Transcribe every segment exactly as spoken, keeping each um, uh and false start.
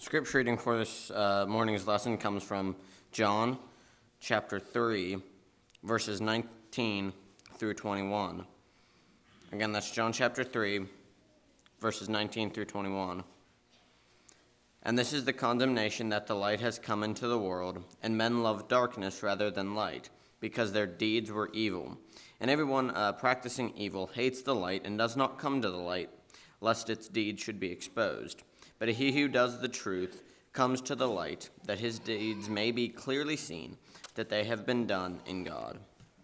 Scripture reading for this uh, morning's lesson comes from John chapter three, verses nineteen through twenty-one. Again, that's John chapter three, verses nineteen through twenty-one. And this is the condemnation, that the light has come into the world, and men love darkness rather than light, because their deeds were evil. And everyone uh, practicing evil hates the light and does not come to the light, lest its deeds should be exposed. But he who does the truth comes to the light, that his deeds may be clearly seen, that they have been done in God.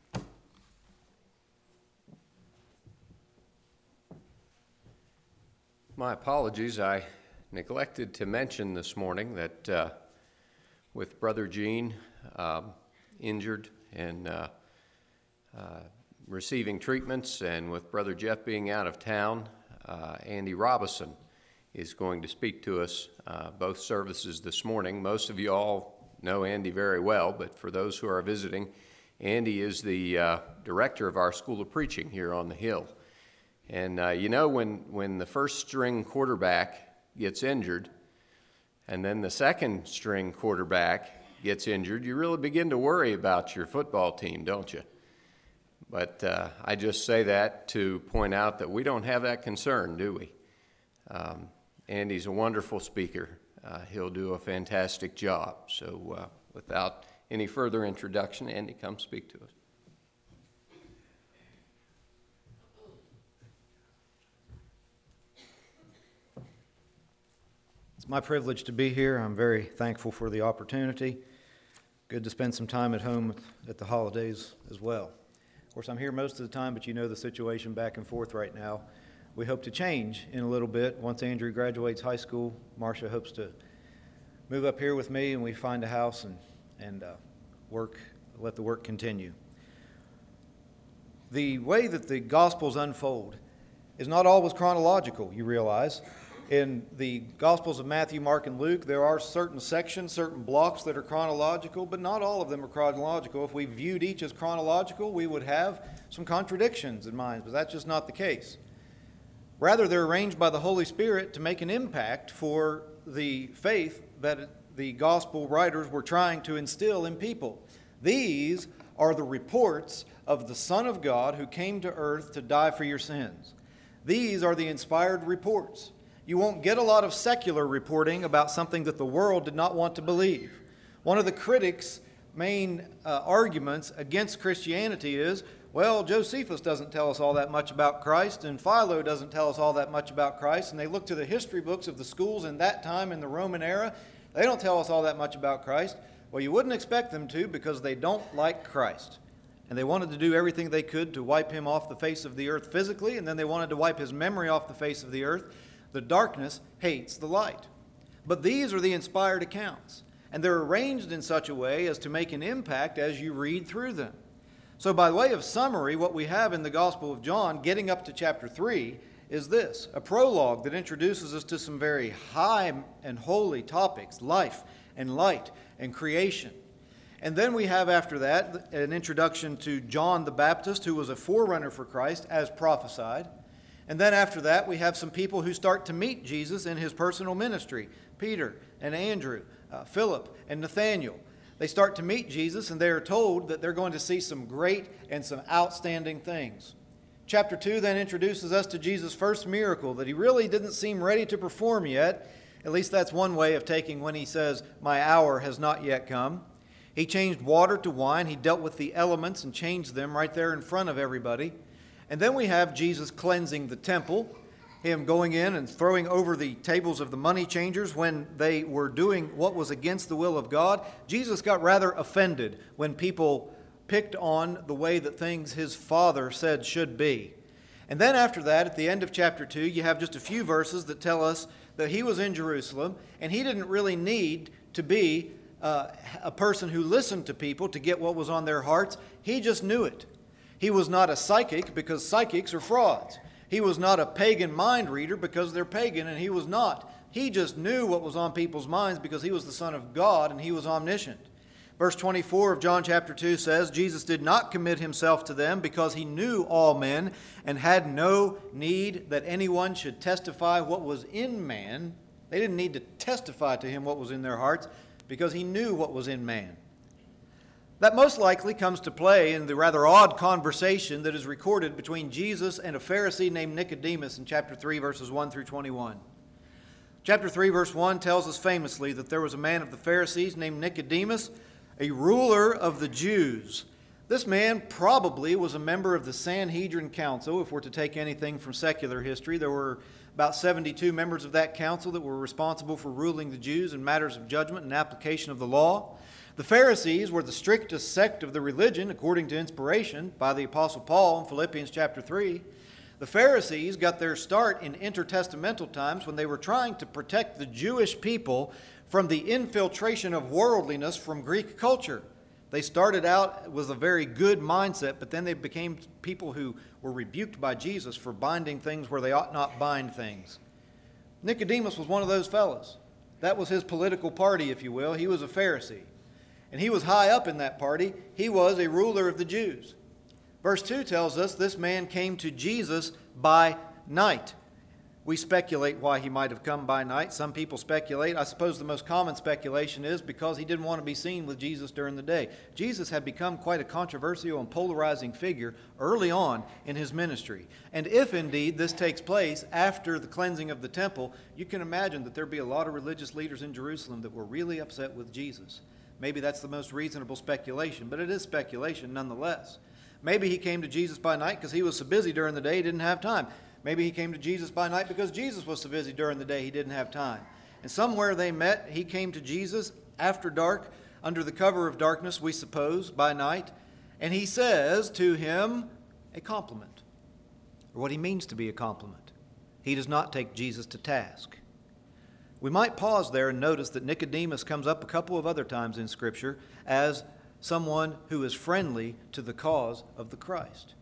My apologies. I neglected to mention this morning that uh, with Brother Gene uh, injured and uh, uh, receiving treatments, and with Brother Jeff being out of town, uh, Andy Robison is going to speak to us uh, both services this morning. Most of you all know Andy very well, but for those who are visiting, Andy is the uh, director of our School of Preaching here on the Hill. And uh, you know, when, when the first string quarterback gets injured, and then the second string quarterback gets injured, you really begin to worry about your football team, don't you? But uh, I just say that to point out that we don't have that concern, do we? Um, Andy's a wonderful speaker. Uh, he'll do a fantastic job. So uh, without any further introduction, Andy, come speak to us. It's my privilege to be here. I'm very thankful for the opportunity. Good to spend some time at home at the holidays as well. Of course, I'm here most of the time, but you know the situation back and forth right now. We hope to change in a little bit. Once Andrew graduates high school, Marcia hopes to move up here with me, and we find a house and, and uh, work, let the work continue. The way that the Gospels unfold is not always chronological, you realize. In the Gospels of Matthew, Mark, and Luke, there are certain sections, certain blocks that are chronological, but not all of them are chronological. If we viewed each as chronological, we would have some contradictions in mind, but that's just not the case. Rather, they're arranged by the Holy Spirit to make an impact for the faith that the gospel writers were trying to instill in people. These are the reports of the Son of God who came to earth to die for your sins. These are the inspired reports. You won't get a lot of secular reporting about something that the world did not want to believe. One of the critics' main uh, arguments against Christianity is, well, Josephus doesn't tell us all that much about Christ, and Philo doesn't tell us all that much about Christ, and they look to the history books of the schools in that time in the Roman era. They don't tell us all that much about Christ. Well, you wouldn't expect them to, because they don't like Christ. And they wanted to do everything they could to wipe him off the face of the earth physically, and then they wanted to wipe his memory off the face of the earth. The darkness hates the light. But these are the inspired accounts, and they're arranged in such a way as to make an impact as you read through them. So by way of summary, what we have in the Gospel of John, getting up to chapter three, is this: a prologue that introduces us to some very high and holy topics, life and light and creation. And then we have after that an introduction to John the Baptist, who was a forerunner for Christ as prophesied. And then after that, we have some people who start to meet Jesus in his personal ministry: Peter and Andrew, uh, Philip and Nathaniel. They start to meet Jesus, and they are told that they're going to see some great and some outstanding things. Chapter two then introduces us to Jesus' first miracle that he really didn't seem ready to perform yet. At least that's one way of taking when he says, "My hour has not yet come." He changed water to wine. He dealt with the elements and changed them right there in front of everybody. And then we have Jesus cleansing the temple, him going in and throwing over the tables of the money changers when they were doing what was against the will of God. Jesus got rather offended when people picked on the way that things his Father said should be. And then after that, at the end of chapter two, you have just a few verses that tell us that he was in Jerusalem, and he didn't really need to be uh, a person who listened to people to get what was on their hearts. He just knew it. He was not a psychic, because psychics are frauds. He was not a pagan mind reader, because they're pagan, and he was not. He just knew what was on people's minds, because he was the Son of God and he was omniscient. Verse twenty-four of John chapter two says, Jesus did not commit himself to them, because he knew all men and had no need that anyone should testify what was in man, They didn't need to testify to him what was in their hearts because he knew what was in man. That most likely comes to play in the rather odd conversation that is recorded between Jesus and a Pharisee named Nicodemus in chapter three, verses one through twenty-one. Chapter three, verse one tells us famously that there was a man of the Pharisees named Nicodemus, a ruler of the Jews. This man probably was a member of the Sanhedrin Council, if we're to take anything from secular history. There were about seventy-two members of that council that were responsible for ruling the Jews in matters of judgment and application of the law. The Pharisees were the strictest sect of the religion, according to inspiration by the Apostle Paul in Philippians chapter three. The Pharisees got their start in intertestamental times when they were trying to protect the Jewish people from the infiltration of worldliness from Greek culture. They started out with a very good mindset, but then they became people who were rebuked by Jesus for binding things where they ought not bind things. Nicodemus was one of those fellows. That was his political party, if you will. He was a Pharisee. And he was high up in that party. He was a ruler of the Jews. Verse two tells us this man came to Jesus by night. We speculate why he might have come by night. Some people speculate. I suppose the most common speculation is because he didn't want to be seen with Jesus during the day. Jesus had become quite a controversial and polarizing figure early on in his ministry. And if indeed this takes place after the cleansing of the temple, you can imagine that there'd be a lot of religious leaders in Jerusalem that were really upset with Jesus. Maybe that's the most reasonable speculation, but it is speculation nonetheless. Maybe he came to Jesus by night because he was so busy during the day he didn't have time. Maybe he came to Jesus by night because Jesus was so busy during the day he didn't have time. And somewhere they met, he came to Jesus after dark, under the cover of darkness, we suppose, by night, and he says to him a compliment, or what he means to be a compliment. He does not take Jesus to task. We might pause there and notice that Nicodemus comes up a couple of other times in Scripture as someone who is friendly to the cause of the Christ.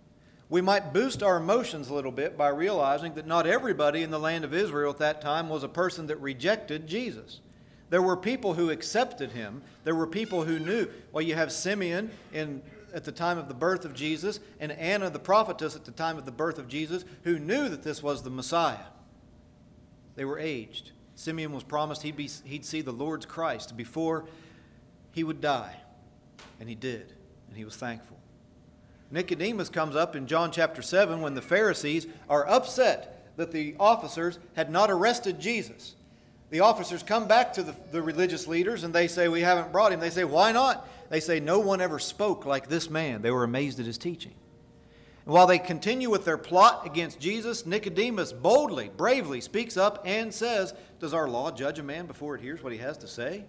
We might boost our emotions a little bit by realizing that not everybody in the land of Israel at that time was a person that rejected Jesus. There were people who accepted him. There were people who knew. Well, you have Simeon in, at the time of the birth of Jesus, and Anna the prophetess at the time of the birth of Jesus, who knew that this was the Messiah. They were aged. Simeon was promised he'd, be, he'd see the Lord's Christ before he would die. And he did. And he was thankful. Nicodemus comes up in John chapter seven when the Pharisees are upset that the officers had not arrested Jesus. The officers come back to the, the religious leaders and they say, we haven't brought him. They say, why not? They say, no one ever spoke like this man. They were amazed at his teaching. And while they continue with their plot against Jesus, Nicodemus boldly, bravely speaks up and says, does our law judge a man before it hears what he has to say?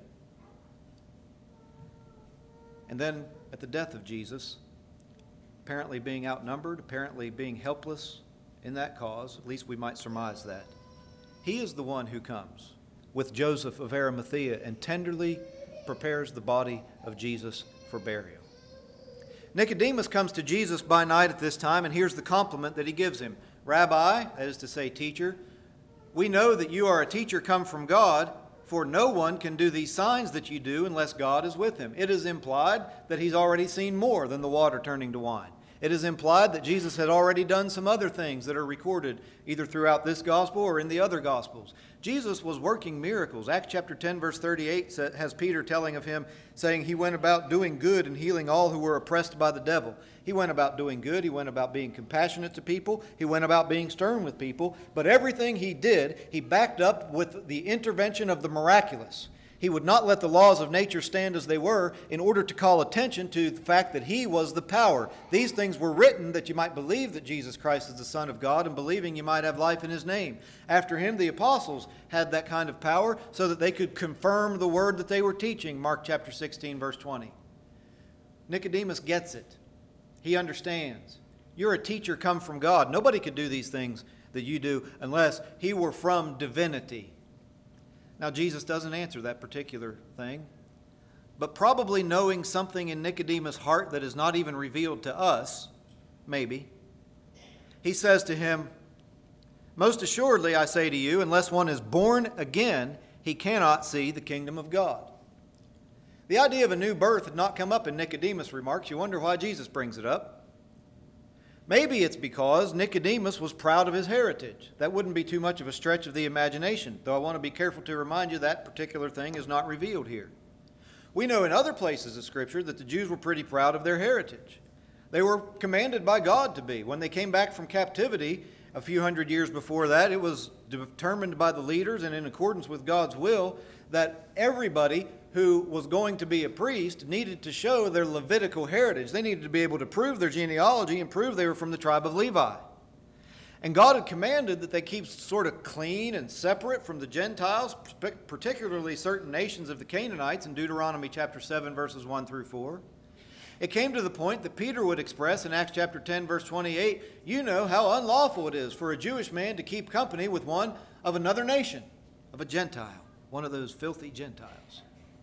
And then at the death of Jesus, apparently being outnumbered, apparently being helpless in that cause, at least we might surmise that, he is the one who comes with Joseph of Arimathea and tenderly prepares the body of Jesus for burial. Nicodemus comes to Jesus by night at this time, and here's the compliment that he gives him. Rabbi, that is to say teacher, we know that you are a teacher come from God, for no one can do these signs that you do unless God is with him. It is implied that he's already seen more than the water turning to wine. It is implied that Jesus had already done some other things that are recorded either throughout this gospel or in the other gospels. Jesus was working miracles. Acts chapter ten, verse thirty-eight has Peter telling of him, saying he went about doing good and healing all who were oppressed by the devil. He went about doing good. He went about being compassionate to people. He went about being stern with people. But everything he did, he backed up with the intervention of the miraculous. He would not let the laws of nature stand as they were in order to call attention to the fact that he was the power. These things were written that you might believe that Jesus Christ is the Son of God, and believing you might have life in his name. After him, the apostles had that kind of power so that they could confirm the word that they were teaching. Mark chapter sixteen, verse twenty. Nicodemus gets it. He understands. You're a teacher come from God. Nobody could do these things that you do unless he were from divinity. Now, Jesus doesn't answer that particular thing, but probably knowing something in Nicodemus' heart that is not even revealed to us, maybe, he says to him, most assuredly I say to you, unless one is born again, he cannot see the kingdom of God. The idea of a new birth had not come up in Nicodemus' remarks. You wonder why Jesus brings it up. Maybe it's because Nicodemus was proud of his heritage. That wouldn't be too much of a stretch of the imagination, though I want to be careful to remind you that particular thing is not revealed here. We know in other places of Scripture that the Jews were pretty proud of their heritage. They were commanded by God to be. When they came back from captivity a few hundred years before that, it was determined by the leaders and in accordance with God's will that everybody who was going to be a priest needed to show their Levitical heritage. They needed to be able to prove their genealogy and prove they were from the tribe of Levi. And God had commanded that they keep sort of clean and separate from the Gentiles, particularly certain nations of the Canaanites in Deuteronomy chapter seven, verses one through four. It came to the point that Peter would express in Acts chapter ten, verse twenty-eight, you know how unlawful it is for a Jewish man to keep company with one of another nation, of a Gentile, one of those filthy Gentiles.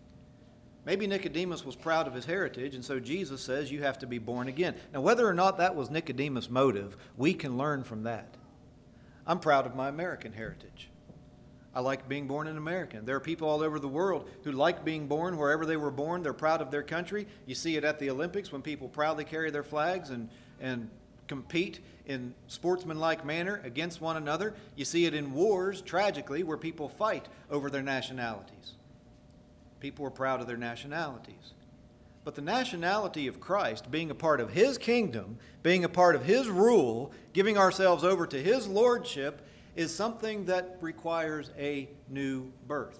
Maybe Nicodemus was proud of his heritage, and so Jesus says you have to be born again. Now, whether or not that was Nicodemus' motive, we can learn from that. I'm proud of my American heritage. I like being born an American. There are people all over the world who like being born wherever they were born. They're proud of their country. You see it at the Olympics when people proudly carry their flags and, and compete in sportsmanlike manner against one another. You see it in wars, tragically, where people fight over their nationalities. People are proud of their nationalities. But the nationality of Christ, being a part of His kingdom, being a part of His rule, giving ourselves over to His lordship, is something that requires a new birth.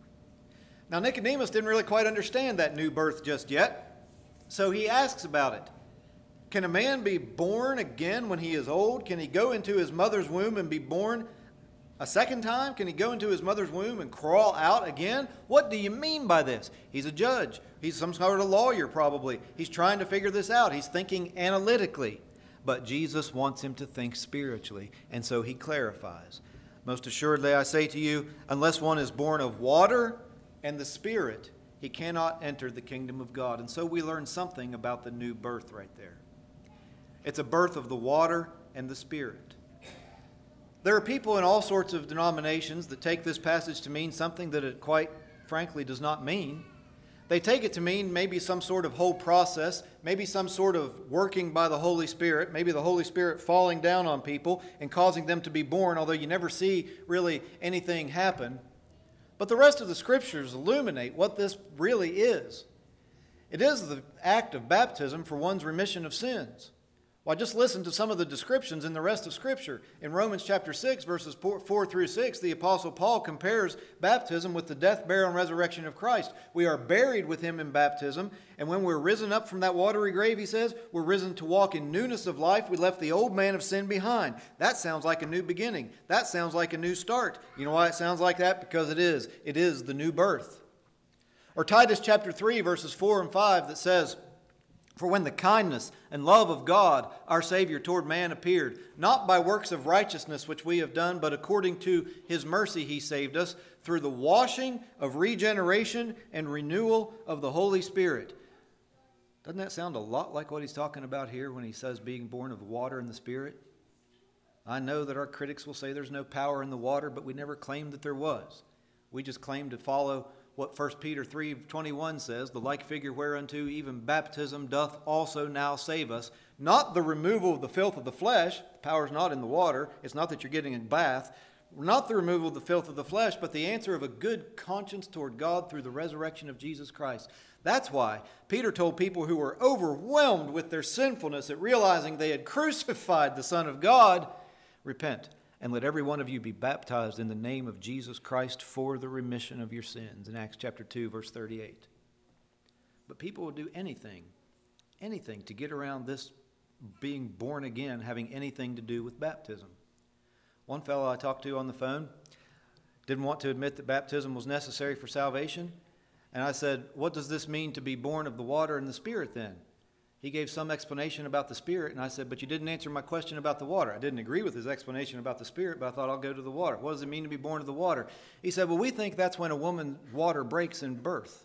Now, Nicodemus didn't really quite understand that new birth just yet, so he asks about it. Can a man be born again when he is old? Can he go into his mother's womb and be born a second time? Can he go into his mother's womb and crawl out again? What do you mean by this? He's a judge. He's some sort of lawyer, probably. He's trying to figure this out. He's thinking analytically. But Jesus wants him to think spiritually, and so he clarifies. Most assuredly, I say to you, unless one is born of water and the Spirit, he cannot enter the kingdom of God. And so we learn something about the new birth right there. It's a birth of the water and the Spirit. There are people in all sorts of denominations that take this passage to mean something that it quite frankly does not mean. They take it to mean maybe some sort of whole process, maybe some sort of working by the Holy Spirit, maybe the Holy Spirit falling down on people and causing them to be born, although you never see really anything happen. But the rest of the Scriptures illuminate what this really is. It is the act of baptism for one's remission of sins. Well, just listen to some of the descriptions in the rest of Scripture. In Romans chapter six, verses four through six, the Apostle Paul compares baptism with the death, burial, and resurrection of Christ. We are buried with Him in baptism, and when we're risen up from that watery grave, he says, we're risen to walk in newness of life. We left the old man of sin behind. That sounds like a new beginning. That sounds like a new start. You know why it sounds like that? Because it is. It is the new birth. Or Titus chapter three, verses four and five, that says, for when the kindness and love of God, our Savior, toward man appeared, not by works of righteousness which we have done, but according to His mercy He saved us, through the washing of regeneration and renewal of the Holy Spirit. Doesn't that sound a lot like what he's talking about here when he says being born of water and the Spirit? I know that our critics will say there's no power in the water, but we never claimed that there was. We just claim to follow what First Peter three twenty-one says, the like figure whereunto even baptism doth also now save us. Not the removal of the filth of the flesh, the power's not in the water, it's not that you're getting a bath, not the removal of the filth of the flesh, but the answer of a good conscience toward God through the resurrection of Jesus Christ. That's why Peter told people who were overwhelmed with their sinfulness at realizing they had crucified the Son of God, repent. And let every one of you be baptized in the name of Jesus Christ for the remission of your sins, in Acts chapter two, verse thirty-eight. But people will do anything, anything to get around this being born again having anything to do with baptism. One fellow I talked to on the phone didn't want to admit that baptism was necessary for salvation. And I said, what does this mean to be born of the water and the Spirit then? He gave some explanation about the Spirit, and I said, but you didn't answer my question about the water. I didn't agree with his explanation about the Spirit, but I thought I'll go to the water. What does it mean to be born of the water? He said, well, we think that's when a woman's water breaks in birth.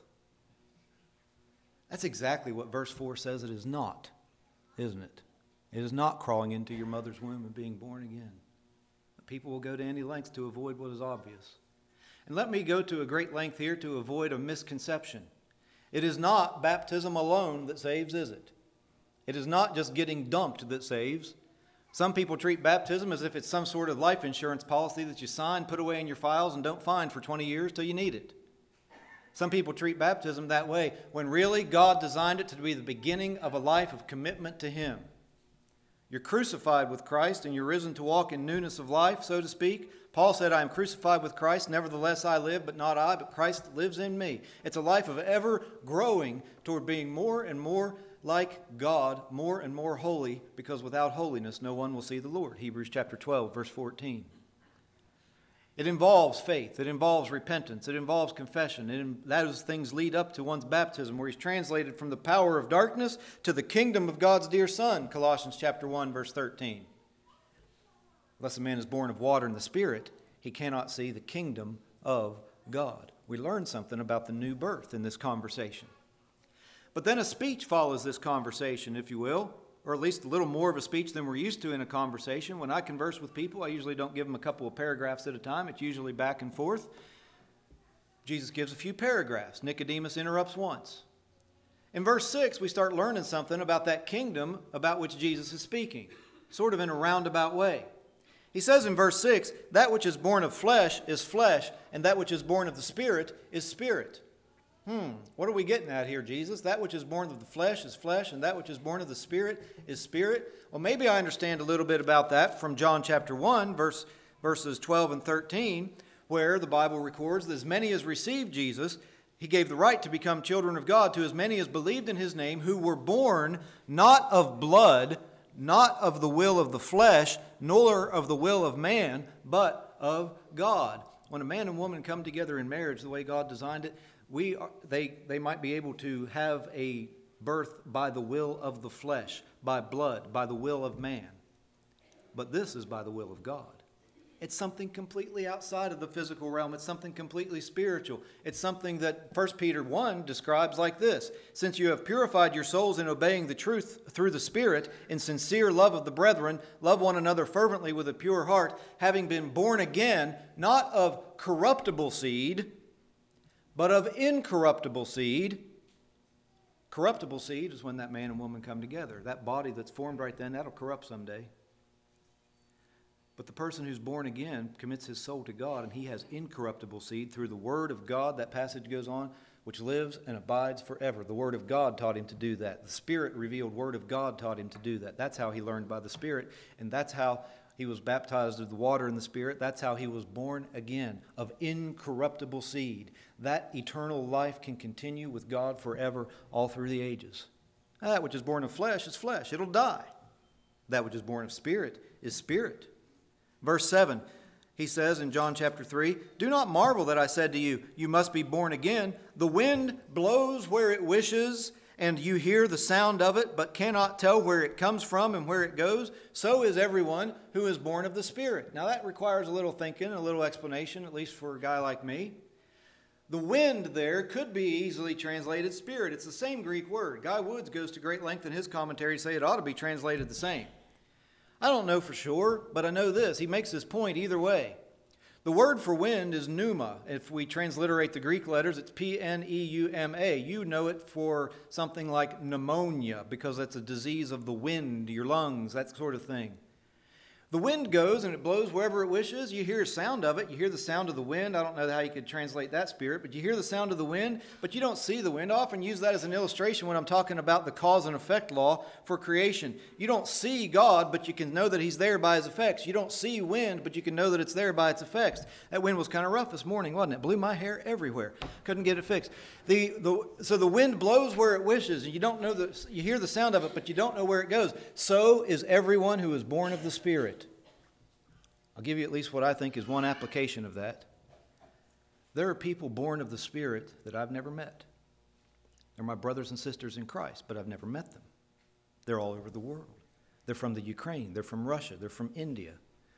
That's exactly what verse four says it is not, isn't it? It is not crawling into your mother's womb and being born again. But people will go to any lengths to avoid what is obvious. And let me go to a great length here to avoid a misconception. It is not baptism alone that saves, is it? It is not just getting dumped that saves. Some people treat baptism as if it's some sort of life insurance policy that you sign, put away in your files, and don't find for twenty years till you need it. Some people treat baptism that way when really God designed it to be the beginning of a life of commitment to Him. You're crucified with Christ and you're risen to walk in newness of life, so to speak. Paul said, I am crucified with Christ, nevertheless I live, but not I, but Christ lives in me. It's a life of ever growing toward being more and more like God, more and more holy, because without holiness no one will see the Lord. Hebrews chapter twelve, verse fourteen. It involves faith. It involves repentance. It involves confession. It, those things lead up to one's baptism, where he's translated from the power of darkness to the kingdom of God's dear Son, Colossians chapter one, verse thirteen. Unless a man is born of water and the Spirit, he cannot see the kingdom of God. We learn something about the new birth in this conversation. But then a speech follows this conversation, if you will, or at least a little more of a speech than we're used to in a conversation. When I converse with people, I usually don't give them a couple of paragraphs at a time. It's usually back and forth. Jesus gives a few paragraphs. Nicodemus interrupts once. In verse six, we start learning something about that kingdom about which Jesus is speaking, sort of in a roundabout way. He says in verse six, that which is born of flesh is flesh, and that which is born of the Spirit is spirit. Hmm, what are we getting at here, Jesus? That which is born of the flesh is flesh, and that which is born of the Spirit is spirit. Well, maybe I understand a little bit about that from John chapter one, verse, verses twelve and thirteen, where the Bible records that as many as received Jesus, He gave the right to become children of God to as many as believed in His name, who were born not of blood, not of the will of the flesh, nor of the will of man, but of God. When a man and woman come together in marriage the way God designed it, we are, they, they might be able to have a birth by the will of the flesh, by blood, by the will of man. But this is by the will of God. It's something completely outside of the physical realm. It's something completely spiritual. It's something that First Peter one describes like this. Since you have purified your souls in obeying the truth through the Spirit, in sincere love of the brethren, love one another fervently with a pure heart, having been born again, not of corruptible seed, but of incorruptible seed. Corruptible seed is when that man and woman come together. That body that's formed right then, that'll corrupt someday. But the person who's born again commits his soul to God, and he has incorruptible seed through the Word of God. That passage goes on, which lives and abides forever. The Word of God taught him to do that. The Spirit-revealed Word of God taught him to do that. That's how he learned by the Spirit, and that's how he was baptized of the water and the Spirit. That's how he was born again, of incorruptible seed. That eternal life can continue with God forever, all through the ages. Now, that which is born of flesh is flesh. It'll die. That which is born of Spirit is spirit. Verse seven, he says in John chapter three, do not marvel that I said to you, you must be born again. The wind blows where it wishes, and you hear the sound of it, but cannot tell where it comes from and where it goes. So is everyone who is born of the Spirit. Now that requires a little thinking, a little explanation, at least for a guy like me. The wind there could be easily translated spirit. It's the same Greek word. Guy Woods goes to great length in his commentary to say it ought to be translated the same. I don't know for sure, but I know this. He makes this point either way. The word for wind is pneuma. If we transliterate the Greek letters, it's P N E U M A. You know it for something like pneumonia, because that's a disease of the wind, your lungs, that sort of thing. The wind goes and it blows wherever it wishes. You hear a sound of it. You hear the sound of the wind. I don't know how you could translate that spirit, but you hear the sound of the wind, but you don't see the wind. I often use that as an illustration when I'm talking about the cause and effect law for creation. You don't see God, but you can know that He's there by His effects. You don't see wind, but you can know that it's there by its effects. That wind was kind of rough this morning, wasn't it? Blew my hair everywhere. Couldn't get it fixed. The, the, so the wind blows where it wishes, and you don't know the, you hear the sound of it, but you don't know where it goes. So is everyone who is born of the Spirit. I'll give you at least what I think is one application of that. There are people born of the Spirit that I've never met. They're my brothers and sisters in Christ, but I've never met them. They're all over the world. They're from the Ukraine. They're from Russia. They're from India.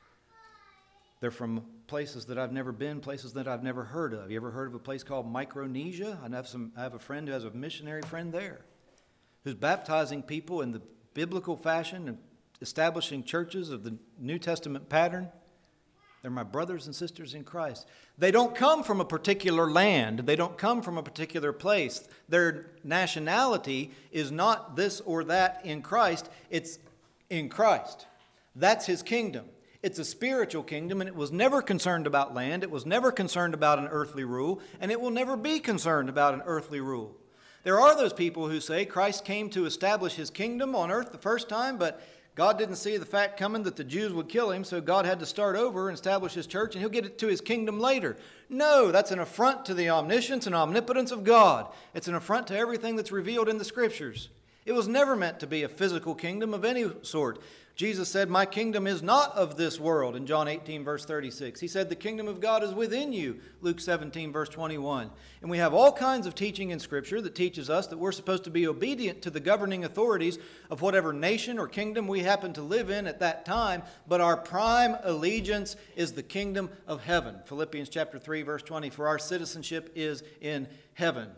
They're from places that I've never been, places that I've never heard of. You ever heard of a place called Micronesia? I have, some, I have a friend who has a missionary friend there who's baptizing people in the biblical fashion and establishing churches of the New Testament pattern. They're my brothers and sisters in Christ. They don't come from a particular land. They don't come from a particular place. Their nationality is not this or that in Christ. It's in Christ. That's his kingdom. It's a spiritual kingdom, and it was never concerned about land. It was never concerned about an earthly rule, and it will never be concerned about an earthly rule. There are those people who say Christ came to establish his kingdom on earth the first time, but God didn't see the fact coming that the Jews would kill him, so God had to start over and establish his church, and he'll get it to his kingdom later. No, that's an affront to the omniscience and omnipotence of God. It's an affront to everything that's revealed in the Scriptures. It was never meant to be a physical kingdom of any sort. Jesus said, my kingdom is not of this world, in John eighteen, verse thirty-six. He said, the kingdom of God is within you, Luke seventeen, verse twenty-one. And we have all kinds of teaching in Scripture that teaches us that we're supposed to be obedient to the governing authorities of whatever nation or kingdom we happen to live in at that time, but our prime allegiance is the kingdom of heaven. Philippians chapter three, verse twenty, for our citizenship is in heaven.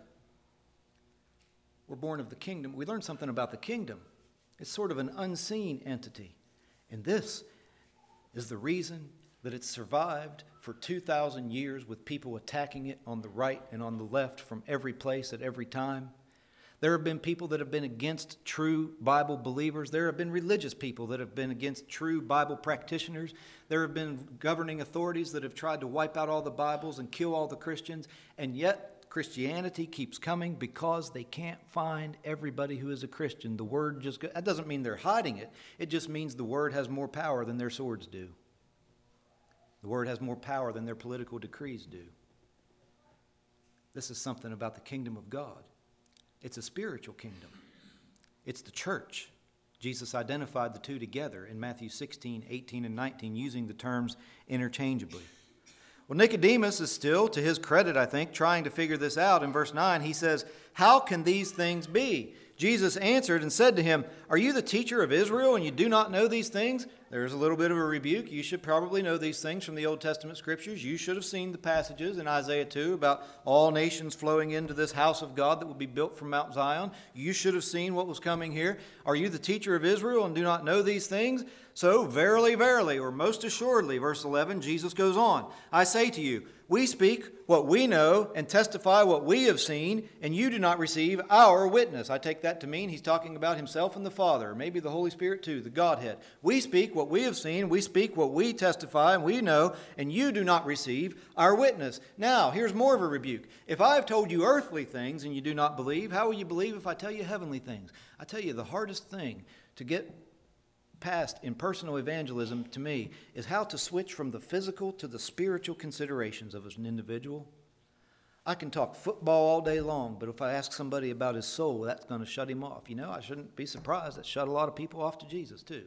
We're born of the kingdom. We learn something about the kingdom. It's sort of an unseen entity. And this is the reason that it's survived for two thousand years with people attacking it on the right and on the left from every place at every time. There have been people that have been against true Bible believers. There have been religious people that have been against true Bible practitioners. There have been governing authorities that have tried to wipe out all the Bibles and kill all the Christians. And yet Christianity keeps coming because they can't find everybody who is a Christian. The word just, that doesn't mean they're hiding it. It just means the word has more power than their swords do. The word has more power than their political decrees do. This is something about the kingdom of God. It's a spiritual kingdom. It's the church. Jesus identified the two together in Matthew sixteen, eighteen, and nineteen, using the terms interchangeably. Well, Nicodemus is still, to his credit, I think, trying to figure this out. In verse nine, he says, how can these things be? Jesus answered and said to him, are you the teacher of Israel and you do not know these things? There's a little bit of a rebuke. You should probably know these things from the Old Testament Scriptures. You should have seen the passages in Isaiah two about all nations flowing into this house of God that will be built from Mount Zion. You should have seen what was coming here. Are you the teacher of Israel and do not know these things? So verily, verily, or most assuredly, verse eleven, Jesus goes on, I say to you, we speak what we know and testify what we have seen, and you do not receive our witness. I take that to mean he's talking about himself and the Father, maybe the Holy Spirit too, the Godhead. We speak what we have seen, we speak what we testify and we know, and you do not receive our witness. Now, here's more of a rebuke. If I have told you earthly things and you do not believe, how will you believe if I tell you heavenly things? I tell you, the hardest thing to get past in personal evangelism to me is how to switch from the physical to the spiritual considerations of an individual. I can talk football all day long, but if I ask somebody about his soul, that's going to shut him off. You know, I shouldn't be surprised. That shut a lot of people off to Jesus too.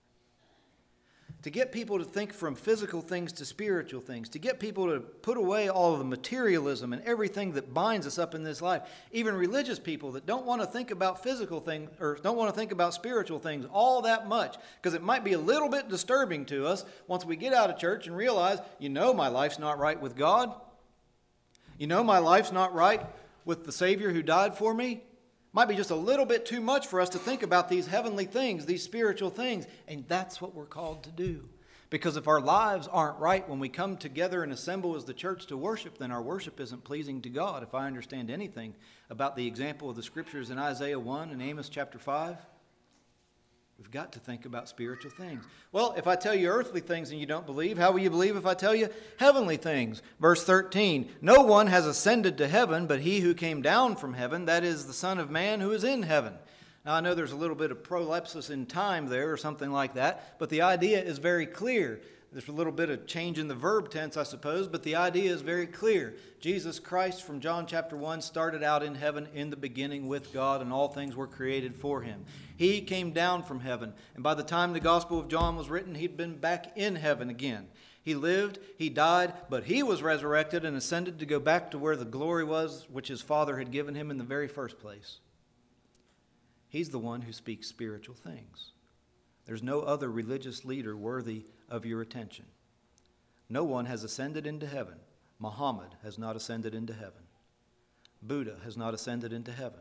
To get people to think from physical things to spiritual things, to get people to put away all of the materialism and everything that binds us up in this life, even religious people that don't want to think about physical things or don't want to think about spiritual things all that much, because it might be a little bit disturbing to us once we get out of church and realize, you know, my life's not right with God. You know, my life's not right with the Savior who died for me. Might be just a little bit too much for us to think about these heavenly things, these spiritual things. And that's what we're called to do. Because if our lives aren't right when we come together and assemble as the church to worship, then our worship isn't pleasing to God. If I understand anything about the example of the Scriptures in Isaiah one and Amos chapter five, we've got to think about spiritual things. Well, if I tell you earthly things and you don't believe, how will you believe if I tell you heavenly things? Verse thirteen, no one has ascended to heaven but he who came down from heaven, that is the Son of Man who is in heaven. Now, I know there's a little bit of prolepsis in time there or something like that, but the idea is very clear. There's a little bit of change in the verb tense, I suppose, but the idea is very clear. Jesus Christ from John chapter one started out in heaven in the beginning with God, and all things were created for him. He came down from heaven, and by the time the Gospel of John was written, he'd been back in heaven again. He lived, he died, but he was resurrected and ascended to go back to where the glory was, which his Father had given him in the very first place. He's the one who speaks spiritual things. There's no other religious leader worthy of your attention. No one has ascended into heaven. Muhammad has not ascended into heaven. Buddha has not ascended into heaven.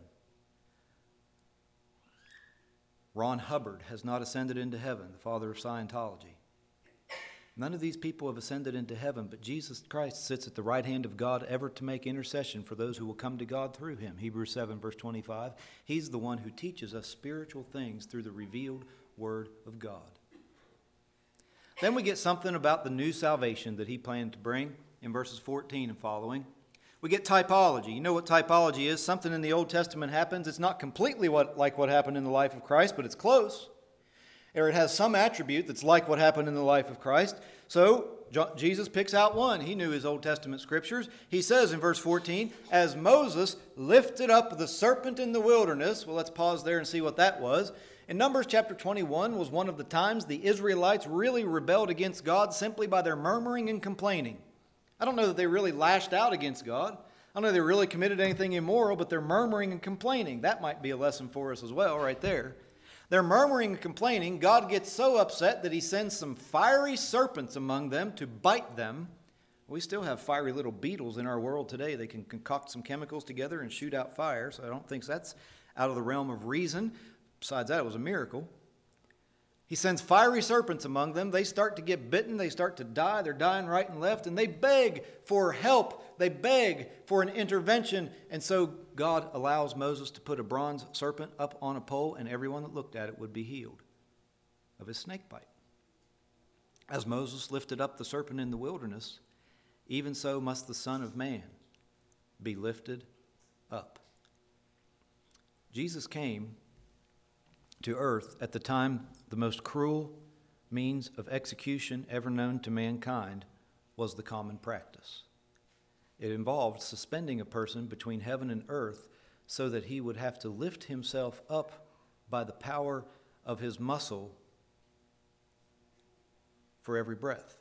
Ron Hubbard has not ascended into heaven, the father of Scientology. None of these people have ascended into heaven, but Jesus Christ sits at the right hand of God ever to make intercession for those who will come to God through him. Hebrews seven, verse twenty-five. He's the one who teaches us spiritual things through the revealed Word of God. Then we get something about the new salvation that he planned to bring in verses fourteen and following. We get typology. You know what typology is? Something in the Old Testament happens. It's not completely what, like what happened in the life of Christ, but it's close. Or it has some attribute that's like what happened in the life of Christ. So Jesus picks out one. He knew his Old Testament scriptures. He says in verse fourteen, as Moses lifted up the serpent in the wilderness. Well, let's pause there and see what that was. In Numbers chapter twenty-one was one of the times the Israelites really rebelled against God simply by their murmuring and complaining. I don't know that they really lashed out against God. I don't know they really committed anything immoral, but they're murmuring and complaining. That might be a lesson for us as well right there. They're murmuring and complaining. God gets so upset that he sends some fiery serpents among them to bite them. We still have fiery little beetles in our world today. They can concoct some chemicals together and shoot out fire, so I don't think that's out of the realm of reason. Besides that, it was a miracle. He sends fiery serpents among them. They start to get bitten. They start to die. They're dying right and left. And they beg for help. They beg for an intervention. And so God allows Moses to put a bronze serpent up on a pole, and everyone that looked at it would be healed of his snake bite. As Moses lifted up the serpent in the wilderness, even so must the Son of Man be lifted up. Jesus came to earth at the time the most cruel means of execution ever known to mankind was the common practice. It involved suspending a person between heaven and earth so that he would have to lift himself up by the power of his muscle for every breath.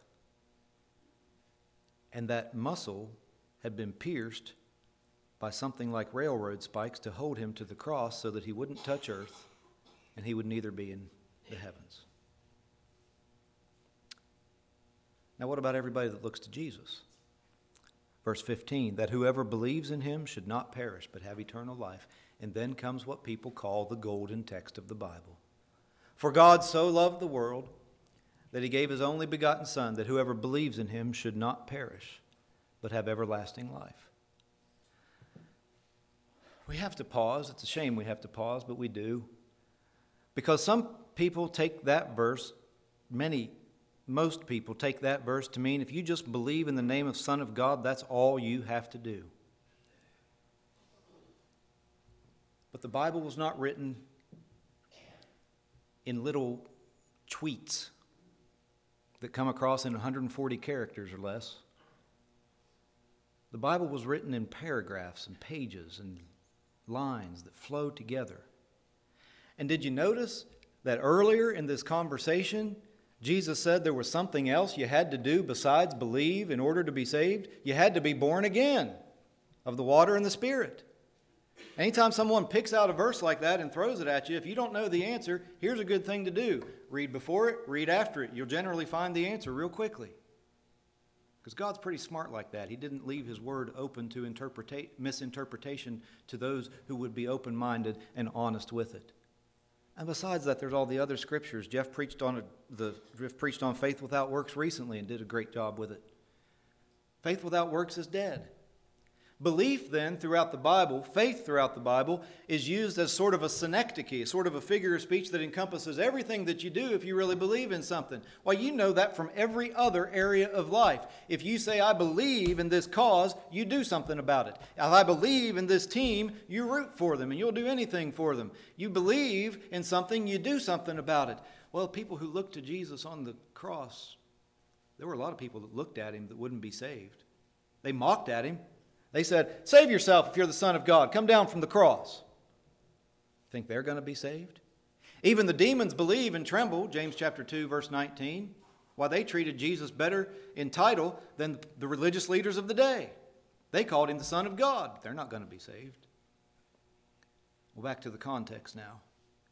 And that muscle had been pierced by something like railroad spikes to hold him to the cross so that he wouldn't touch earth and he would neither be in the heavens. Now, what about everybody that looks to Jesus? Verse fifteen, that whoever believes in him should not perish but have eternal life. And then comes what people call the golden text of the Bible. For God so loved the world that he gave his only begotten Son, that whoever believes in him should not perish but have everlasting life. We have to pause. It's a shame we have to pause, but we do. Because some people take that verse, many, most people take that verse to mean if you just believe in the name of Son of God, that's all you have to do. But the Bible was not written in little tweets that come across in one hundred forty characters or less. The Bible was written in paragraphs and pages and lines that flow together. And did you notice that earlier in this conversation, Jesus said there was something else you had to do besides believe in order to be saved? You had to be born again of the water and the Spirit. Anytime someone picks out a verse like that and throws it at you, if you don't know the answer, here's a good thing to do. Read before it, read after it. You'll generally find the answer real quickly. Because God's pretty smart like that. He didn't leave his word open to interpreta- misinterpretation to those who would be open-minded and honest with it. And besides that, there's all the other scriptures. Jeff preached on a, the Jeff preached on faith without works recently and did a great job with it. Faith without works is dead. Belief, then, throughout the Bible, faith throughout the Bible, is used as sort of a synecdoche, sort of a figure of speech that encompasses everything that you do if you really believe in something. Well, you know that from every other area of life. If you say, I believe in this cause, you do something about it. If I believe in this team, you root for them, and you'll do anything for them. You believe in something, you do something about it. Well, people who looked to Jesus on the cross, there were a lot of people that looked at him that wouldn't be saved. They mocked at him. They said, save yourself if you're the Son of God. Come down from the cross. Think they're going to be saved? Even the demons believe and tremble, James chapter two, verse nineteen. Why, they treated Jesus better in title than the religious leaders of the day. They called him the Son of God. They're not going to be saved. Well, back to the context now.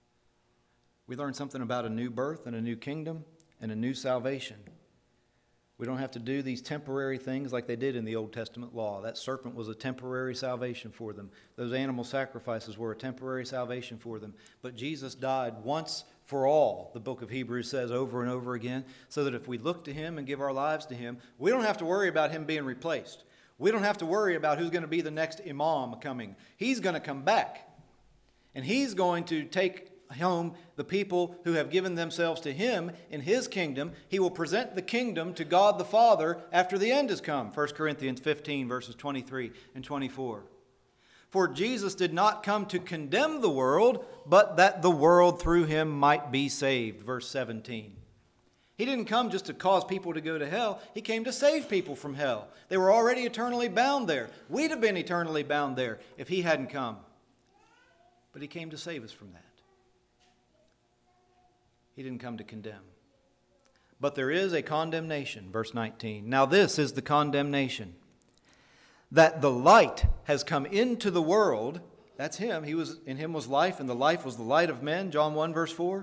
We learned something about a new birth and a new kingdom and a new salvation. We don't have to do these temporary things like they did in the Old Testament law. That serpent was a temporary salvation for them. Those animal sacrifices were a temporary salvation for them. But Jesus died once for all, the book of Hebrews says over and over again, so that if we look to him and give our lives to him, we don't have to worry about him being replaced. We don't have to worry about who's going to be the next imam coming. He's going to come back. And he's going to take home the people who have given themselves to him in his kingdom. He will present the kingdom to God the Father after the end has come. First Corinthians fifteen, verses twenty-three and twenty-four. For Jesus did not come to condemn the world, but that the world through him might be saved. Verse seventeen. He didn't come just to cause people to go to hell. He came to save people from hell. They were already eternally bound there. We'd have been eternally bound there if he hadn't come. But he came to save us from that. He didn't come to condemn. But there is a condemnation, verse nineteen. Now this is the condemnation, that the light has come into the world. That's him. He was, in him was life, and the life was the light of men. John one, verse four.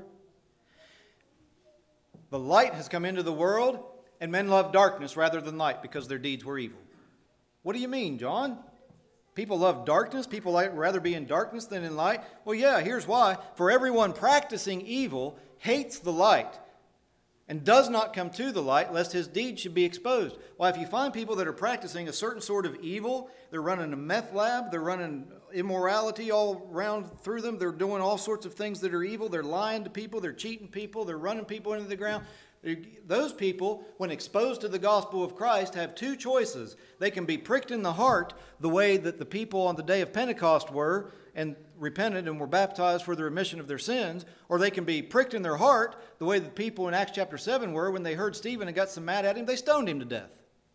The light has come into the world, and men love darkness rather than light because their deeds were evil. What do you mean, John? People love darkness? People like rather be in darkness than in light? Well, yeah, here's why. For everyone practicing evil hates the light and does not come to the light, lest his deeds should be exposed. Why, if you find people that are practicing a certain sort of evil, they're running a meth lab, they're running immorality all around through them, they're doing all sorts of things that are evil, they're lying to people, they're cheating people, they're running people into the ground. Those people, when exposed to the gospel of Christ, have two choices. They can be pricked in the heart the way that the people on the day of Pentecost were and repented and were baptized for the remission of their sins, or they can be pricked in their heart the way the people in Acts chapter seven were when they heard Stephen and got so mad at him, they stoned him to death.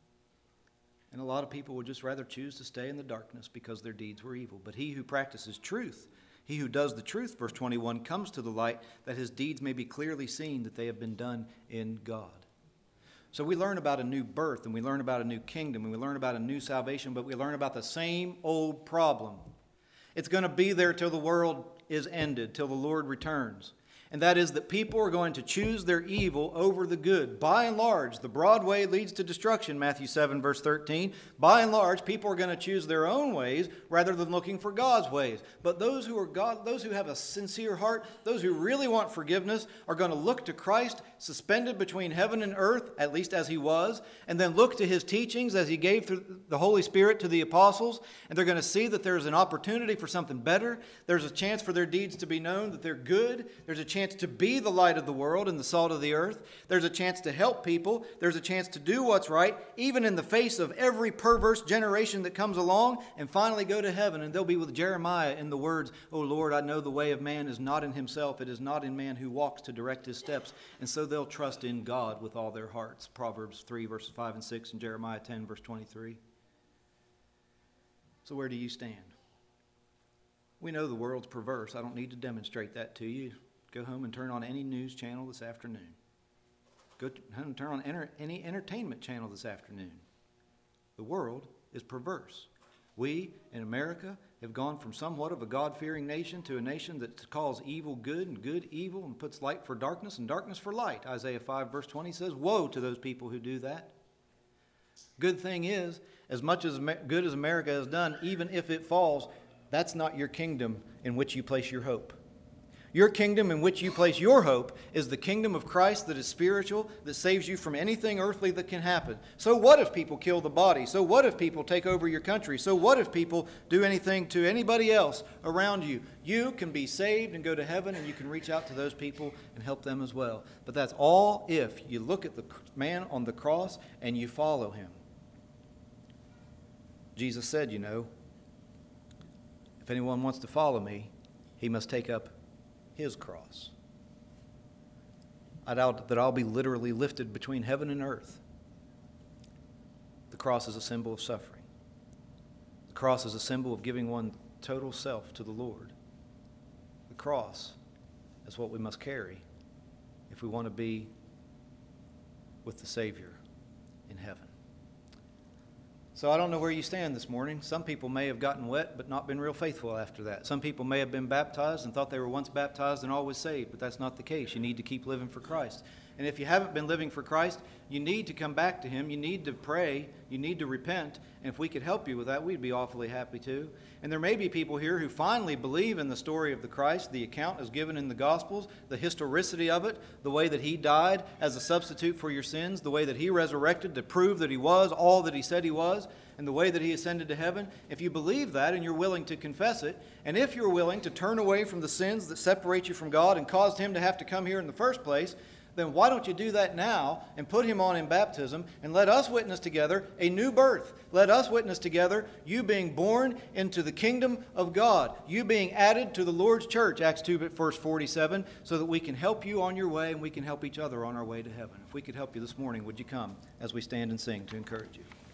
And a lot of people would just rather choose to stay in the darkness because their deeds were evil. But he who practices truth, he who does the truth, verse twenty-one, comes to the light that his deeds may be clearly seen that they have been done in God. So we learn about a new birth, and we learn about a new kingdom, and we learn about a new salvation, but we learn about the same old problem. It's going to be there till the world is ended, till the Lord returns. And that is that people are going to choose their evil over the good. By and large, the broad way leads to destruction, Matthew seven, verse thirteen. By and large, people are going to choose their own ways rather than looking for God's ways. But those who are God, those who have a sincere heart, those who really want forgiveness, are going to look to Christ suspended between heaven and earth, at least as he was, and then look to his teachings as he gave through the Holy Spirit to the apostles, and they're going to see that there's an opportunity for something better. There's a chance for their deeds to be known, that they're good. There's a chance to be the light of the world and the salt of the earth. There's a chance to help people. There's a chance to do what's right, even in the face of every perverse generation that comes along, and finally go to heaven. And they'll be with Jeremiah in the words, "O Lord, I know the way of man is not in himself. It is not in man who walks to direct his steps." And so they'll trust in God with all their hearts. Proverbs three, verses five and six, and Jeremiah ten, verse twenty-three. So where do you stand? We know the world's perverse. I don't need to demonstrate that to you. Go home and turn on any news channel this afternoon. Go home and turn on enter, any entertainment channel this afternoon. The world is perverse. We in America have gone from somewhat of a God-fearing nation to a nation that calls evil good and good evil and puts light for darkness and darkness for light. Isaiah five, verse twenty says, "Woe to those people who do that." Good thing is, as much as good as America has done, even if it falls, that's not your kingdom in which you place your hope. Your kingdom in which you place your hope is the kingdom of Christ that is spiritual, that saves you from anything earthly that can happen. So what if people kill the body? So what if people take over your country? So what if people do anything to anybody else around you? You can be saved and go to heaven, and you can reach out to those people and help them as well. But that's all if you look at the man on the cross and you follow him. Jesus said, you know, if anyone wants to follow me, he must take up his cross. I doubt that I'll be literally lifted between heaven and earth. The cross is a symbol of suffering. The cross is a symbol of giving one total self to the Lord. The cross is what we must carry if we want to be with the Savior in heaven. So I don't know where you stand this morning. Some people may have gotten wet but not been real faithful after that. Some people may have been baptized and thought they were once baptized and always saved, but that's not the case. You need to keep living for Christ. And if you haven't been living for Christ, you need to come back to Him. You need to pray. You need to repent. And if we could help you with that, we'd be awfully happy to. And there may be people here who finally believe in the story of the Christ, the account is given in the Gospels, the historicity of it, the way that He died as a substitute for your sins, the way that He resurrected to prove that He was all that He said He was, and the way that He ascended to heaven. If you believe that and you're willing to confess it, and if you're willing to turn away from the sins that separate you from God and caused Him to have to come here in the first place, then why don't you do that now and put Him on in baptism, and let us witness together a new birth. Let us witness together you being born into the kingdom of God, you being added to the Lord's church, Acts two, verse forty-seven, so that we can help you on your way and we can help each other on our way to heaven. If we could help you this morning, would you come as we stand and sing to encourage you?